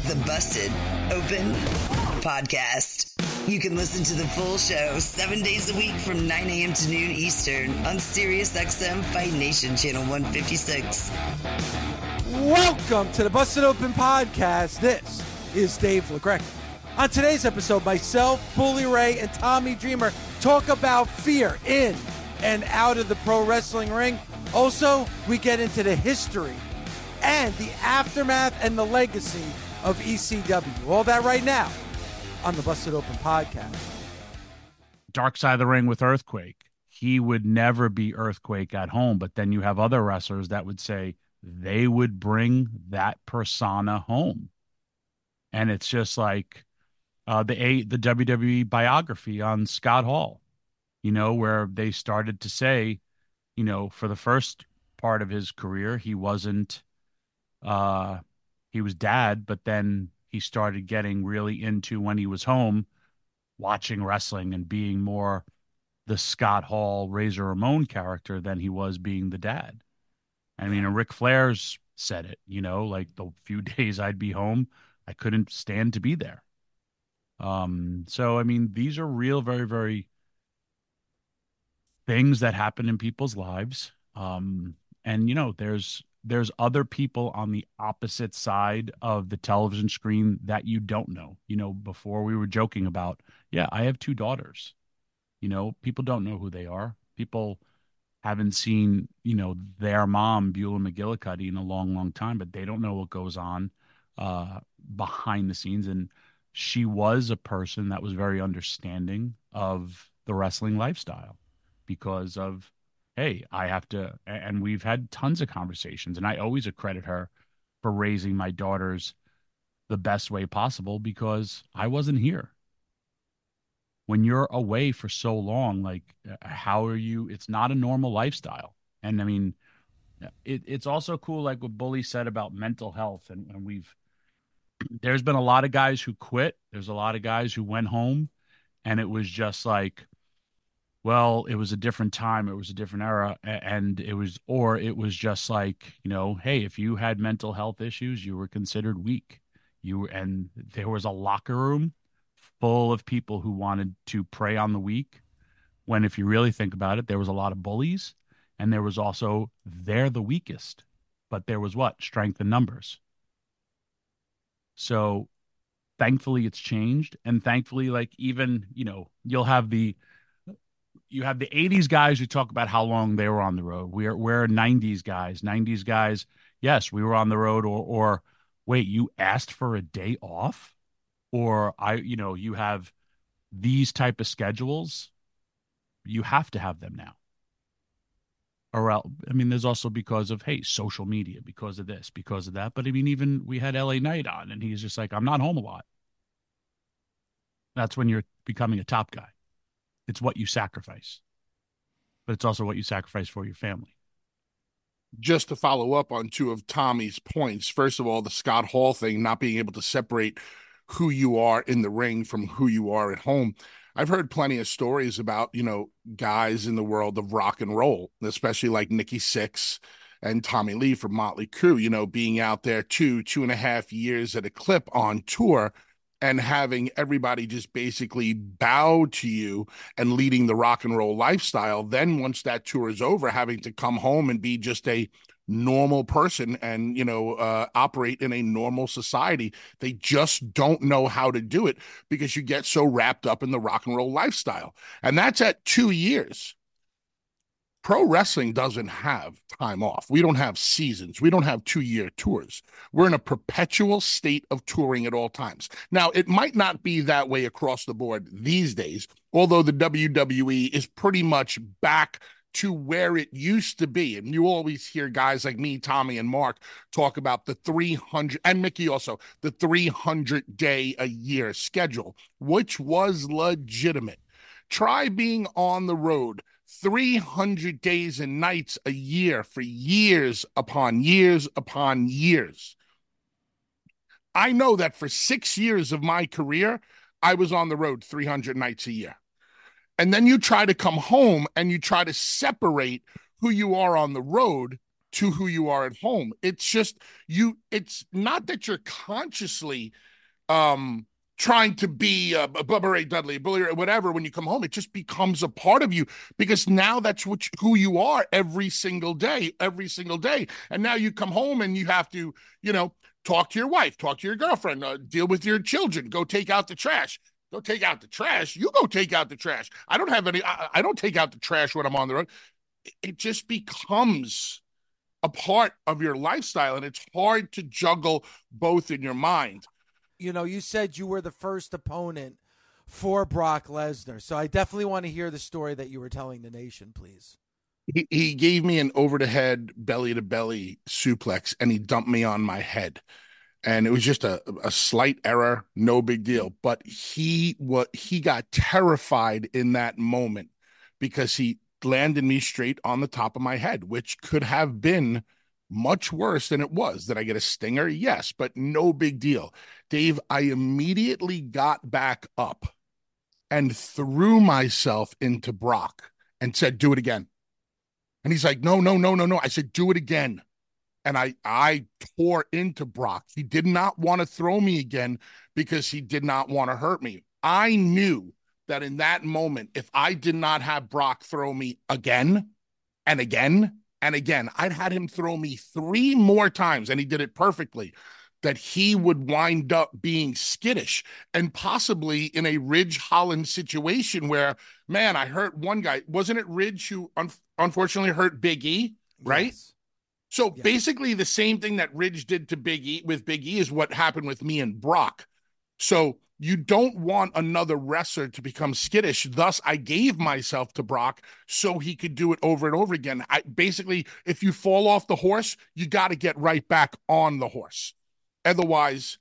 the Busted Open Podcast. You can listen to the full show 7 days a week from 9 a.m. to noon Eastern on SiriusXM Fight Nation Channel 156. Welcome to the Busted Open Podcast. This is Dave LaGreca. On today's episode, myself, Bully Ray, and Tommy Dreamer talk about fear in and out of the pro wrestling ring. Also, we get into the history and the aftermath and the legacy of ECW. All that right now on the Busted Open Podcast. Dark Side of the Ring with Earthquake. He would never be Earthquake at home, but then you have other wrestlers that would say they would bring that persona home. And it's just like the WWE biography on Scott Hall, you know, where they started to say, you know, for the first part of his career, he wasn't he was dad, but then he started getting really into, when he was home, watching wrestling and being more the Scott Hall, Razor Ramon character than he was being the dad. I mean, and Ric Flair's said it, you know, like the few days I'd be home, I couldn't stand to be there. So, I mean, these are real, very, very things that happen in people's lives. And, you know, there's other people on the opposite side of the television screen that you don't know. You know, before we were joking about, yeah, I have two daughters. You know, people don't know who they are. People haven't seen, you know, their mom, Beulah McGillicuddy, in a long, long time, but they don't know what goes on behind the scenes. And she was a person that was very understanding of the wrestling lifestyle because of, hey, I have to, and we've had tons of conversations, and I always accredit her for raising my daughters the best way possible because I wasn't here. When you're away for so long, like, how are you? It's not a normal lifestyle. And I mean, it's also cool, like what Bully said about mental health. And there's been a lot of guys who quit. There's a lot of guys who went home, and it was just like, well, it was a different time. It was a different era. And it was just like, you know, hey, if you had mental health issues, you were considered weak. And there was a locker room full of people who wanted to prey on the weak. When, if you really think about it, there was a lot of bullies, and there was also, they're the weakest, but there was what? Strength in numbers. So thankfully it's changed. And thankfully, like, even, you know, you have the 80s guys who talk about how long they were on the road. We're 90s guys. 90s guys, yes, we were on the road, or wait, you asked for a day off? Or you have these type of schedules. You have to have them now. Or else, I mean, there's also because of, hey, social media, because of this, because of that. But I mean, even we had LA Knight on, and he's just like, I'm not home a lot. That's when you're becoming a top guy. It's what you sacrifice, but it's also what you sacrifice for your family. Just to follow up on two of Tommy's points, first of all, the Scott Hall thing, not being able to separate who you are in the ring from who you are at home. I've heard plenty of stories about, you know, guys in the world of rock and roll, especially like Nikki Sixx and Tommy Lee from Motley Crue, you know, being out there 2.5 years at a clip on tour, and having everybody just basically bow to you and leading the rock and roll lifestyle. Then once that tour is over, having to come home and be just a normal person and, you know, operate in a normal society. They just don't know how to do it because you get so wrapped up in the rock and roll lifestyle. And that's at 2 years. Pro wrestling doesn't have time off. We don't have seasons. We don't have 2-year tours. We're in a perpetual state of touring at all times. Now, it might not be that way across the board these days, although the WWE is pretty much back to where it used to be. And you always hear guys like me, Tommy, and Mark talk about the 300, and Mickey also, the 300-day-a-year schedule, which was legitimate. Try being on the road 300 days and nights a year for years upon years upon years. I know that for 6 years of my career, I was on the road 300 nights a year. And then you try to come home and you try to separate who you are on the road to who you are at home. It's just it's not that you're consciously trying to be a Bubba Ray Dudley, a bully, or whatever. When you come home, it just becomes a part of you, because now that's who you are every single day. And now you come home and you have to, talk to your wife, talk to your girlfriend, deal with your children, go take out the trash. Go take out the trash. You go take out the trash. I don't take out the trash when I'm on the road. It just becomes a part of your lifestyle, and it's hard to juggle both in your mind. You said you were the first opponent for Brock Lesnar, so I definitely want to hear the story that you were telling the nation, please. He gave me an over-the-head, belly-to-belly suplex, and he dumped me on my head. And it was just a slight error, no big deal. But he got terrified in that moment, because he landed me straight on the top of my head, which could have been much worse than it was. Did I get a stinger? Yes, but no big deal. Dave, I immediately got back up and threw myself into Brock and said, do it again. And he's like, no. I said, do it again. And I tore into Brock. He did not want to throw me again because he did not want to hurt me. I knew that in that moment, if I did not have Brock throw me again and again and again, I'd had him throw me 3 more times, and he did it perfectly, that he would wind up being skittish, and possibly in a Ridge Holland situation where, man, I hurt one guy. Wasn't it Ridge who unfortunately hurt Big E, right? Yes. So basically the same thing that Ridge did to Big E is what happened with me and Brock. So you don't want another wrestler to become skittish. Thus, I gave myself to Brock so he could do it over and over again. Basically, if you fall off the horse, you got to get right back on the horse. Otherwise,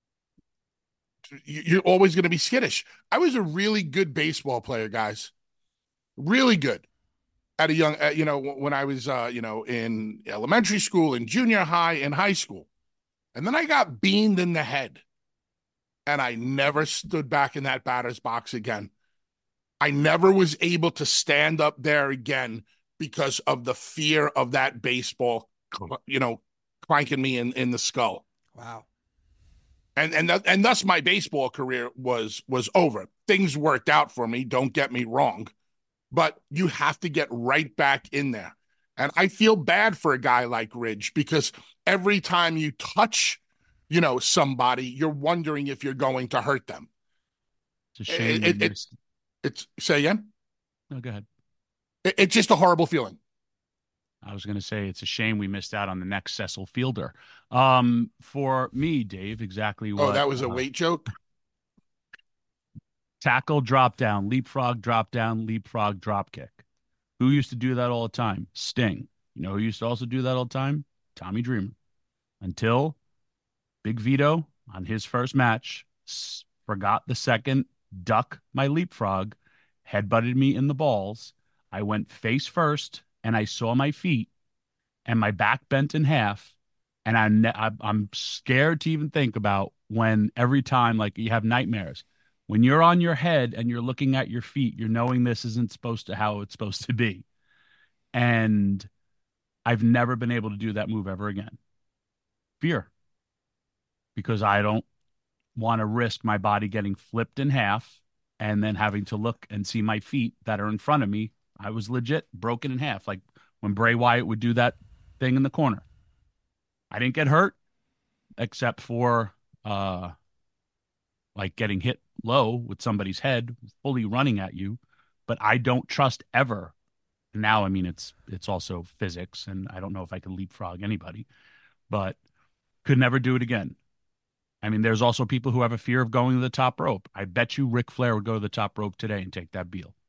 you're always going to be skittish. I was a really good baseball player, guys. Really good. At a young, when I was, in elementary school, in junior high, in high school. And then I got beamed in the head. And I never stood back in that batter's box again. I never was able to stand up there again because of the fear of that baseball, clanking me in the skull. Wow. And thus my baseball career was over. Things worked out for me, don't get me wrong. But you have to get right back in there. And I feel bad for a guy like Ridge, because every time you touch, somebody, you're wondering if you're going to hurt them. It's a shame. It's say again? No, go ahead. It's just a horrible feeling. I was going to say it's a shame we missed out on the next Cecil Fielder. For me, Dave, exactly what. Oh, that was a weight joke? Tackle, drop down, leapfrog, drop down, leapfrog, drop kick. Who used to do that all the time? Sting. You know who used to also do that all the time? Tommy Dreamer. Until Big Vito, on his first match, forgot the second, duck my leapfrog, headbutted me in the balls. I went face first, and I saw my feet, and my back bent in half. And I'm scared to even think about when every time, like, you have nightmares. When you're on your head and you're looking at your feet, you're knowing this isn't how it's supposed to be. And I've never been able to do that move ever again. Fear. Because I don't want to risk my body getting flipped in half and then having to look and see my feet that are in front of me. I was legit broken in half. Like when Bray Wyatt would do that thing in the corner. I didn't get hurt except for like getting hit low with somebody's head fully running at you. But I don't trust ever. Now, I mean, it's also physics, and I don't know if I can leapfrog anybody, but could never do it again. I mean, there's also people who have a fear of going to the top rope. I bet you Ric Flair would go to the top rope today and take that deal.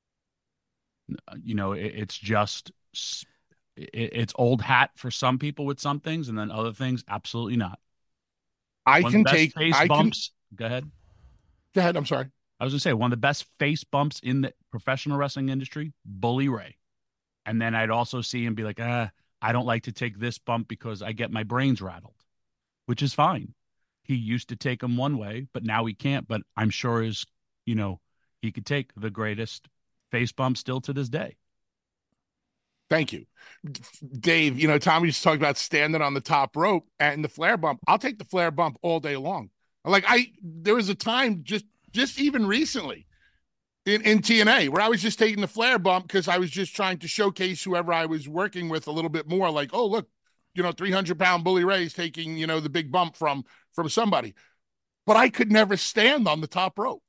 It's just, it's old hat for some people with some things, and then other things, absolutely not. Bumps. Go ahead. Go ahead. I'm sorry. I was going to say, one of the best face bumps in the professional wrestling industry, Bully Ray. And then I'd also see him be like, I don't like to take this bump because I get my brains rattled, which is fine. He used to take them one way, but now he can't. But I'm sure he could take the greatest face bump still to this day. Thank you. Dave, Tommy just talked about standing on the top rope and the flare bump. I'll take the flare bump all day long. There was a time just even recently in TNA where I was just taking the flare bump because I was just trying to showcase whoever I was working with a little bit more. Like, oh, look, 300-pound Bully Ray's taking, the big bump from somebody. But I could never stand on the top rope.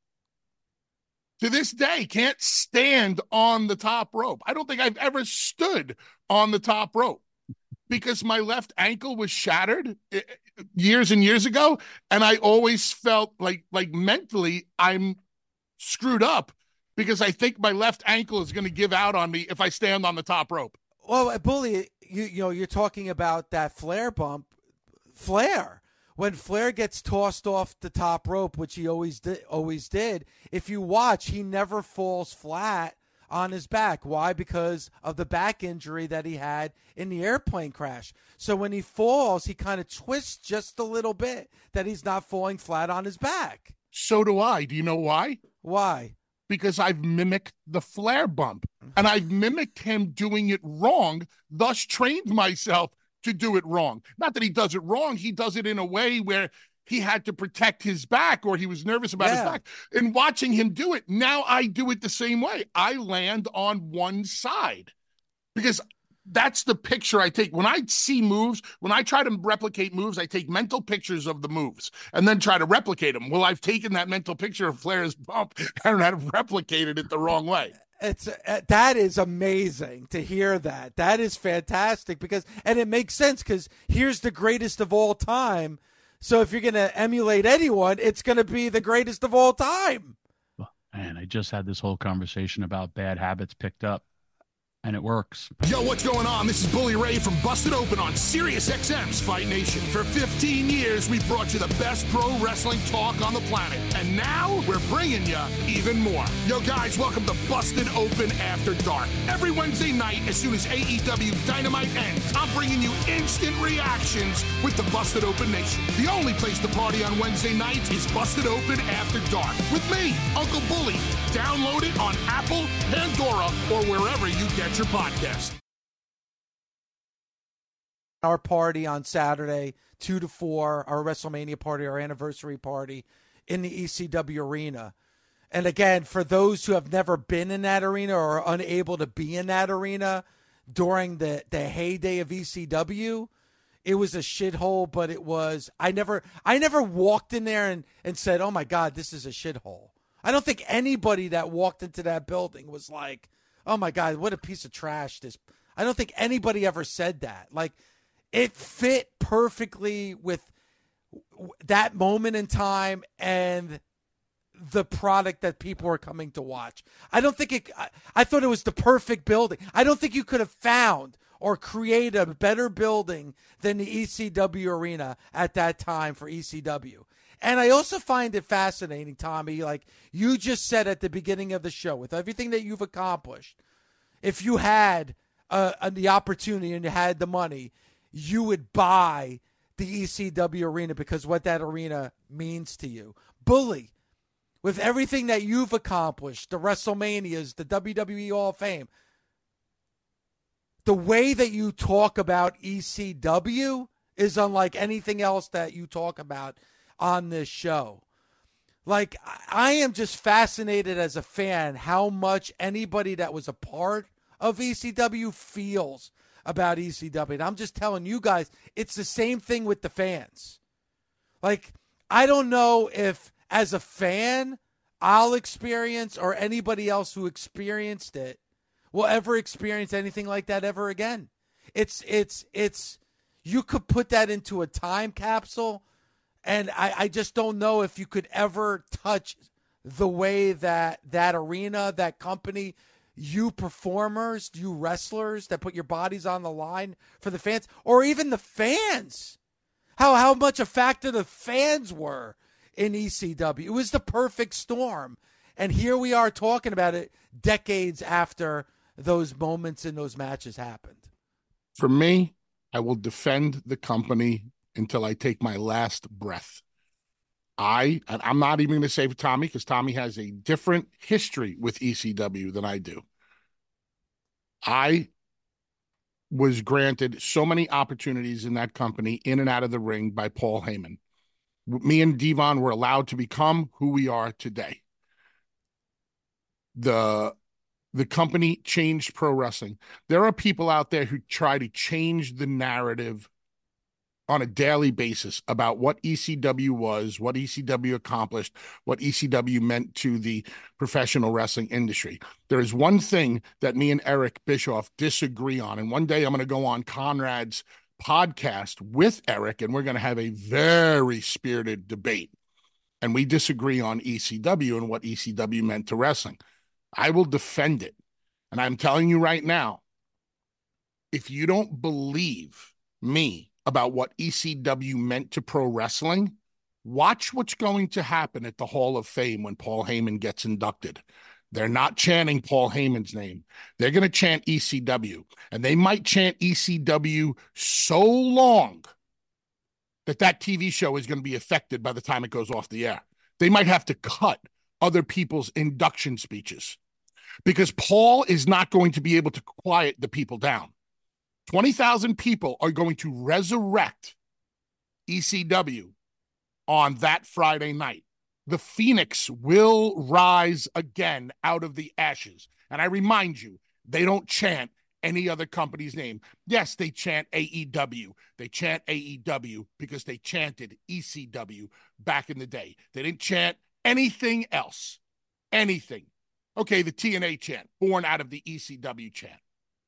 To this day, can't stand on the top rope. I don't think I've ever stood on the top rope because my left ankle was shattered years and years ago. And I always felt like mentally I'm screwed up because I think my left ankle is going to give out on me if I stand on the top rope. Well, Bully, you're talking about that flare bump. Flair. When Flair gets tossed off the top rope, which he always did, if you watch, he never falls flat on his back. Why? Because of the back injury that he had in the airplane crash. So when he falls, he kind of twists just a little bit that he's not falling flat on his back. So do I. Do you know why? Why? Because I've mimicked the Flair bump, and I've mimicked him doing it wrong, thus trained myself to do it wrong. Not that he does it wrong. He does it in a way where he had to protect his back or he was nervous about his back. And watching him do it, now I do it the same way. I land on one side because that's the picture I take. When I see moves, when I try to replicate moves, I take mental pictures of the moves and then try to replicate them. Well, I've taken that mental picture of Flair's bump and I've replicated it the wrong way. That is amazing to hear that. That is fantastic and it makes sense because here's the greatest of all time. So if you're going to emulate anyone, it's going to be the greatest of all time. Man, I just had this whole conversation about bad habits picked up. And it works. Yo, what's going on? This is Bully Ray from Busted Open on Sirius XM's Fight Nation. For 15 years, we've brought you the best pro wrestling talk on the planet. And now, we're bringing you even more. Yo, guys, welcome to Busted Open After Dark. Every Wednesday night, as soon as AEW Dynamite ends, I'm bringing you instant reactions with the Busted Open Nation. The only place to party on Wednesday nights is Busted Open After Dark. With me, Uncle Bully. Download it on Apple, Pandora, or wherever you get your podcast. Our party on Saturday, 2 to 4, our WrestleMania party, our anniversary party in the ECW arena. And again, for those who have never been in that arena or are unable to be in that arena during the heyday of ECW, it was a shithole, but it was, I never walked in there and said, oh my God, this is a shithole. I don't think anybody that walked into that building was like, oh my God, what a piece of trash this. I don't think anybody ever said that. Like, it fit perfectly with that moment in time and the product that people were coming to watch. I thought it was the perfect building. I don't think you could have found or created a better building than the ECW arena at that time for ECW. And I also find it fascinating, Tommy, like you just said at the beginning of the show, with everything that you've accomplished, if you had the opportunity and you had the money, you would buy the ECW arena because what that arena means to you. Bully, with everything that you've accomplished, the WrestleManias, the WWE Hall of Fame, the way that you talk about ECW is unlike anything else that you talk about on this show. Like, I am just fascinated as a fan how much anybody that was a part of ECW feels about ECW. And I'm just telling you guys, it's the same thing with the fans. Like, I don't know if as a fan I'll experience or anybody else who experienced it will ever experience anything like that ever again. It's you could put that into a time capsule. And I just don't know if you could ever touch the way that arena, that company, you performers, you wrestlers that put your bodies on the line for the fans, or even the fans, how much a factor the fans were in ECW. It was the perfect storm. And here we are talking about it decades after those moments and those matches happened. For me, I will defend the company until I take my last breath. I'm not even going to say for Tommy because Tommy has a different history with ECW than I do. I was granted so many opportunities in that company, in and out of the ring, by Paul Heyman. Me and Devon were allowed to become who we are today. The company changed pro wrestling. There are people out there who try to change the narrative on a daily basis about what ECW was, what ECW accomplished, what ECW meant to the professional wrestling industry. There is one thing that me and Eric Bischoff disagree on. And one day I'm going to go on Conrad's podcast with Eric, and we're going to have a very spirited debate. And we disagree on ECW and what ECW meant to wrestling. I will defend it. And I'm telling you right now, if you don't believe me about what ECW meant to pro wrestling, watch what's going to happen at the Hall of Fame when Paul Heyman gets inducted. They're not chanting Paul Heyman's name. They're going to chant ECW. And they might chant ECW so long that TV show is going to be affected by the time it goes off the air. They might have to cut other people's induction speeches because Paul is not going to be able to quiet the people down. 20,000 people are going to resurrect ECW on that Friday night. The Phoenix will rise again out of the ashes. And I remind you, they don't chant any other company's name. Yes, they chant AEW. They chant AEW because they chanted ECW back in the day. They didn't chant anything else. Anything. Okay, the TNA chant, born out of the ECW chant.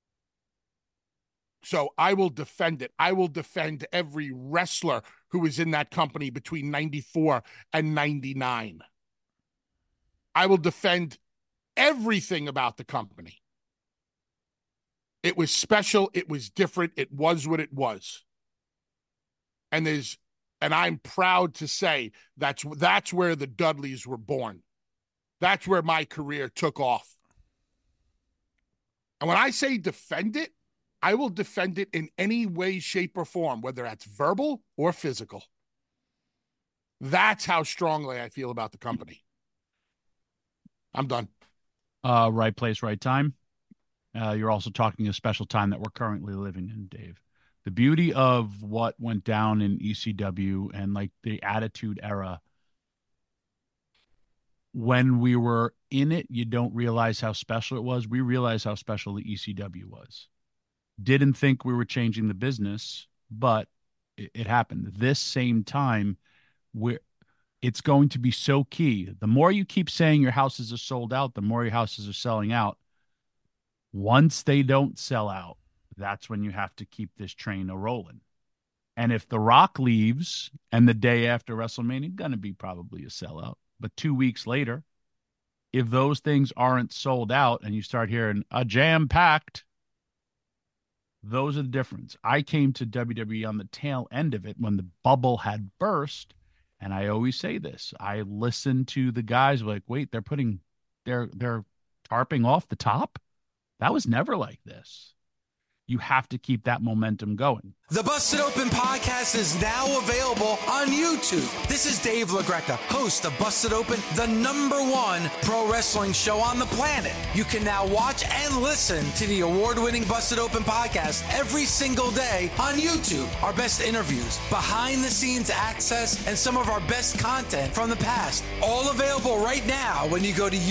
So I will defend it. I will defend every wrestler who was in that company between 94 and 99. I will defend everything about the company. It was special. It was different. It was what it was. And I'm proud to say that's where the Dudleys were born. That's where my career took off. And when I say defend it, I will defend it in any way, shape, or form, whether that's verbal or physical. That's how strongly I feel about the company. I'm done. Right place, right time. You're also talking a special time that we're currently living in, Dave. The beauty of what went down in ECW and like the Attitude Era, when we were in it, you don't realize how special it was. We realized how special the ECW was. Didn't think we were changing the business, but it happened. This same time, it's going to be so key. The more you keep saying your houses are sold out, the more your houses are selling out. Once they don't sell out, that's when you have to keep this train a-rolling. And if The Rock leaves and the day after WrestleMania, going to be probably a sellout. But 2 weeks later, if those things aren't sold out and you start hearing a jam-packed, those are the difference. I came to WWE on the tail end of it when the bubble had burst. And I always say this. I listen to the guys like, wait, they're tarping off the top? That was never like this. You have to keep that momentum going. The Busted Open podcast is now available on YouTube. This is Dave LaGreca, host of Busted Open, the #1 pro wrestling show on the planet. You can now watch and listen to the award-winning Busted Open podcast every single day on YouTube. Our best interviews, behind-the-scenes access, and some of our best content from the past. All available right now when you go to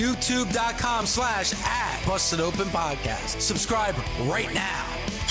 youtube.com/@BustedOpenPodcast. Subscribe right now.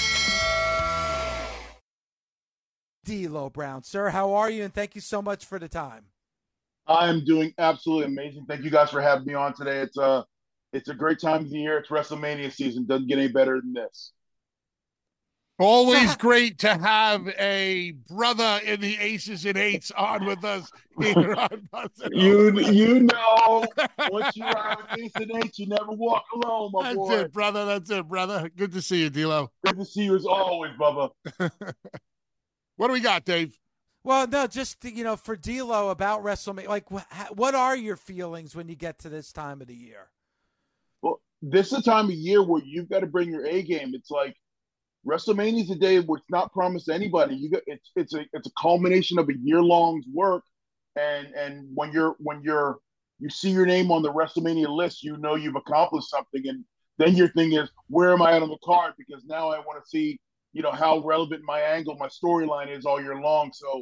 D'Lo Brown, sir, how are you? And thank you so much for the time. I'm doing absolutely amazing. Thank you guys for having me on today. It's a great time of the year. It's WrestleMania season. Doesn't get any better than this. Always great to have a brother in the Aces and Eights on with us here on Busted Open. You know, once you ride with Aces and Eights, you never walk alone, my boy. That's it, brother. That's it, brother. Good to see you, D'Lo. Good to see you as always, Bubba. What do we got, Dave? Well, no, just, for D'Lo about WrestleMania, like, what are your feelings when you get to this time of the year? Well, this is a time of year where you've got to bring your A game. It's like WrestleMania is a day where it's not promised to anybody. It's a culmination of a year-long's work, and when you see your name on the WrestleMania list, you know you've accomplished something, and then your thing is, where am I at on the card? Because now I want to see how relevant my angle, my storyline is all year long. So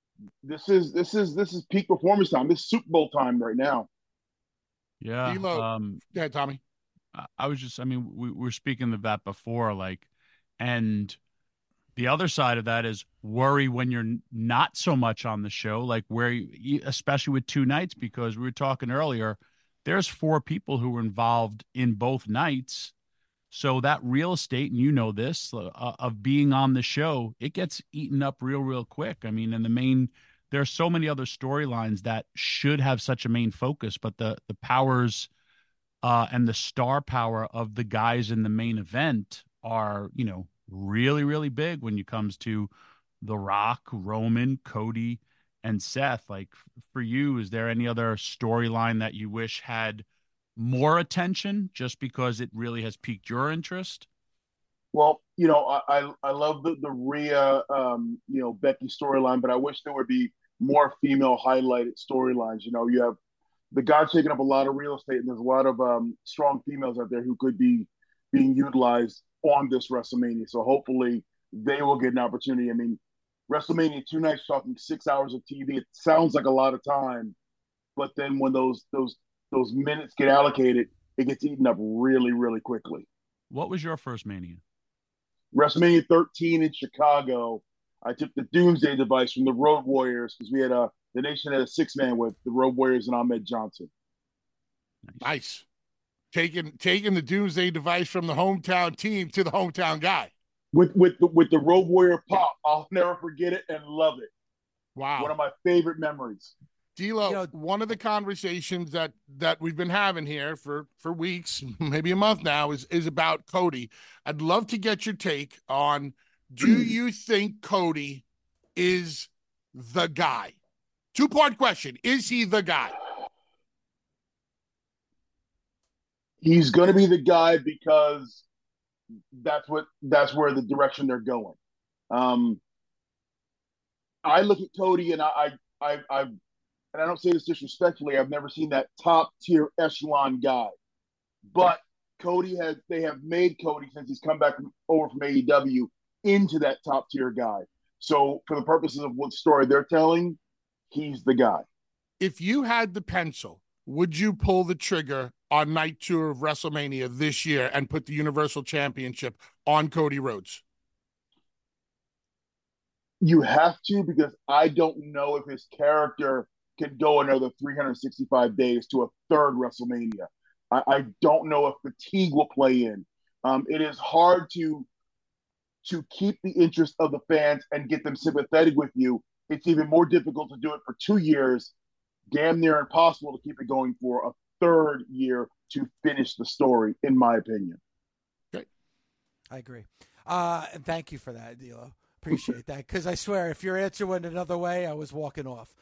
this is peak performance time. This is Super Bowl time right now. Yeah. Go ahead, Tommy. I was just, I mean, we were speaking of that before, like, and the other side of that is worry when you're not so much on the show, like especially with two nights, because we were talking earlier, there's 4 people who were involved in both nights. So that real estate, and you know this, of being on the show, it gets eaten up real quick. I mean, there are so many other storylines that should have such a main focus, but the powers and the star power of the guys in the main event are, really big when it comes to The Rock, Roman, Cody, and Seth. Like, for you, is there any other storyline that you wish had more attention just because it really has piqued your interest? Well, I love the Rhea, Becky storyline, but I wish there would be more female highlighted storylines. You have the guys taking up a lot of real estate, and there's a lot of strong females out there who could be being utilized on this WrestleMania. So hopefully they will get an opportunity. I mean, WrestleMania 2 nights, talking 6 hours of TV. It sounds like a lot of time, but then when those minutes get allocated, it gets eaten up really quickly. What was your first Mania? WrestleMania 13 in Chicago. I took the Doomsday device from the Road Warriors because we had the Nation had a 6-man with the Road Warriors and Ahmed Johnson. Nice. Taking the Doomsday device from the hometown team to the hometown guy. With the Road Warrior pop. I'll never forget it and love it. Wow. One of my favorite memories. D'Lo, one of the conversations that we've been having here for weeks, maybe a month now, is about Cody. I'd love to get your take on, do you think Cody is the guy? 2-part question. Is he the guy? He's going to be the guy because that's where the direction they're going. I look at Cody and I and I don't say this disrespectfully, I've never seen that top tier echelon guy. But they have made Cody, since he's come back over from AEW, into that top tier guy. So for the purposes of what story they're telling, he's the guy. If you had the pencil, would you pull the trigger on night 2 of WrestleMania this year and put the Universal Championship on Cody Rhodes? You have to, because I don't know if his character can go another 365 days to a third WrestleMania. I don't know if fatigue will play in. It is hard to keep the interest of the fans and get them sympathetic with you. It's even more difficult to do it for 2 years. Damn near impossible to keep it going for a third year to finish the story, in my opinion. Okay. I agree. And thank you for that, D'Lo. Appreciate that, because I swear if your answer went another way, I was walking off.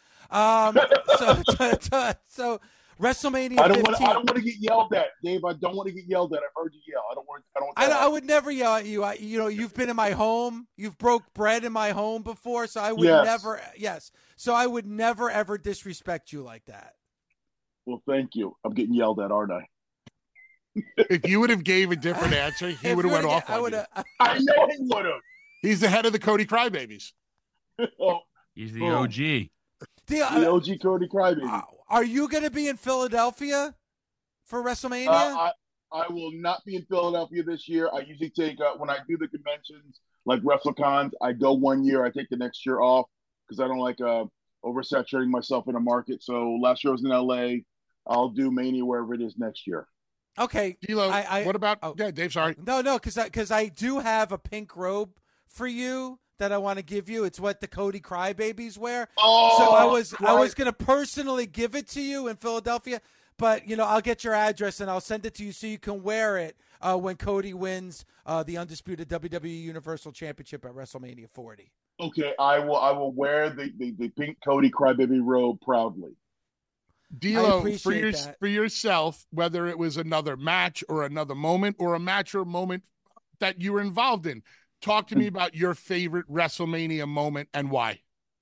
So WrestleMania 15. I don't want to get yelled at, Dave. I don't want to get yelled at. I've heard you yell. I would never yell at you. You've been in my home. You've broke bread in my home before, so I would never. Yes. So I would never ever disrespect you like that. Well, thank you. I'm getting yelled at, aren't I? If you would have gave a different answer, he would have went off on you. I know he would have. He's the head of the Cody Crybabies. He's the OG. The OG Cody Crybaby. Are you going to be in Philadelphia for WrestleMania? I will not be in Philadelphia this year. I usually take, when I do the conventions, like WrestleCons, I go 1 year. I take the next year off because I don't like oversaturating myself in a market. So last year was in LA. I'll do Mania wherever it is next year. Okay. D'Lo, what about yeah, Dave, sorry. No, because I do have a pink robe for you that I want to give you. It's what the Cody Crybabies wear. Oh, so I was going to personally give it to you in Philadelphia, but I'll get your address and I'll send it to you so you can wear it when Cody wins the undisputed WWE Universal Championship at WrestleMania 40. Okay, I will wear the pink Cody Crybaby robe proudly. D'Lo, for yourself, whether it was another match or another moment or a match or a moment that you were involved in, talk to me about your favorite WrestleMania moment and why.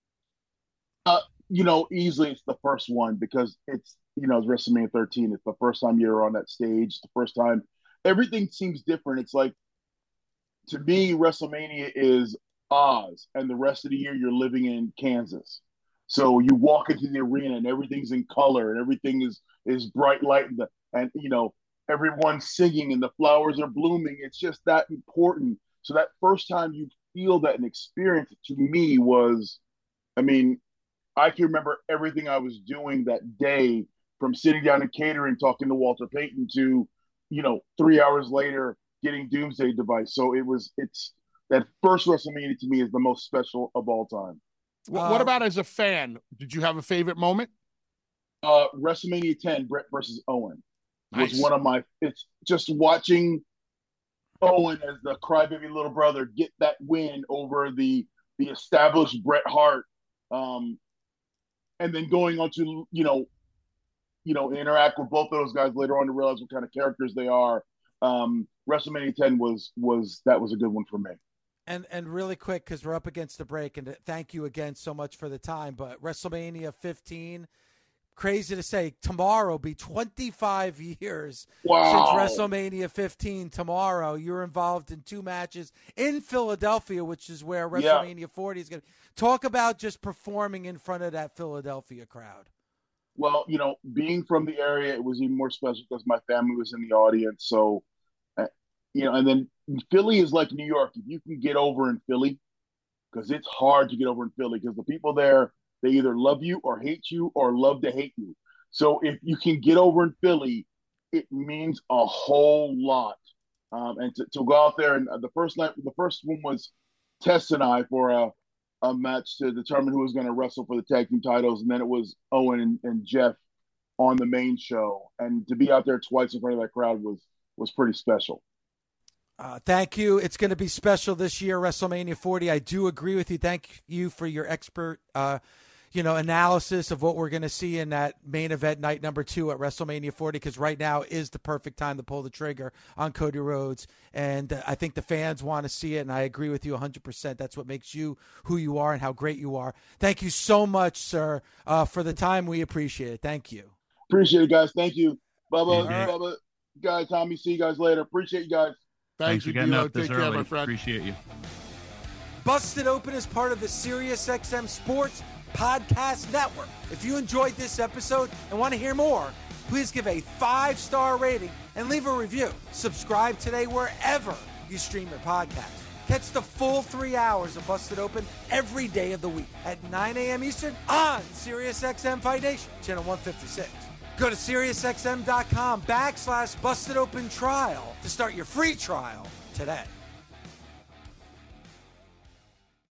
Easily it's the first one because it's WrestleMania 13. It's the first time you're on that stage. The first time everything seems different. It's like to me, WrestleMania is Oz, and the rest of the year you're living in Kansas. So you walk into the arena and everything's in color and everything is bright light and everyone's singing and the flowers are blooming. It's just that important. So that first time you feel that and experience it, to me was, I mean, I can remember everything I was doing that day, from sitting down and catering, talking to Walter Payton, to 3 hours later getting Doomsday Device. So it's that first WrestleMania to me is the most special of all time. What about as a fan? Did you have a favorite moment? WrestleMania 10, Brett versus Owen, was Nice. one of my. It's just watching Owen as the crybaby little brother get that win over the established Bret Hart, and then going on to interact with both of those guys later on to realize what kind of characters they are. WrestleMania 10 was a good one for me. And really quick, because we're up against the break, and thank you again so much for the time, but WrestleMania 15, crazy to say, tomorrow will be 25 years since WrestleMania 15. Tomorrow, you're involved in 2 matches in Philadelphia, which is where WrestleMania 40 is going to. Talk about just performing in front of that Philadelphia crowd. Well, being from the area, it was even more special because my family was in the audience. So, and then Philly is like New York. If you can get over in Philly, because it's hard to get over in Philly, because the people there, they either love you or hate you or love to hate you. So if you can get over in Philly, it means a whole lot. And to go out there, and the first one was Tess and I for a match to determine who was going to wrestle for the tag team titles, and then it was Owen and Jeff on the main show. And to be out there twice in front of that crowd was pretty special. Thank you. It's going to be special this year, WrestleMania 40. I do agree with you. Thank you for your expert, analysis of what we're going to see in that main event night number 2 at WrestleMania 40, because right now is the perfect time to pull the trigger on Cody Rhodes. And I think the fans want to see it, and I agree with you 100%. That's what makes you who you are and how great you are. Thank you so much, sir, for the time. We appreciate it. Thank you. Appreciate it, guys. Thank you. Bubba, guys, Tommy, see you guys later. Appreciate you guys. Thanks for you, getting D'Lo. up this Take care, early. my friend. Appreciate you. Busted Open is part of the SiriusXM Sports Podcast Network. If you enjoyed this episode and want to hear more, please give a 5-star rating and leave a review. Subscribe today wherever you stream your podcast. Catch the full 3 hours of Busted Open every day of the week at 9 a.m. Eastern on SiriusXM Fight Nation, channel 156. Go to SiriusXM.com/Busted Open Trial to start your free trial today.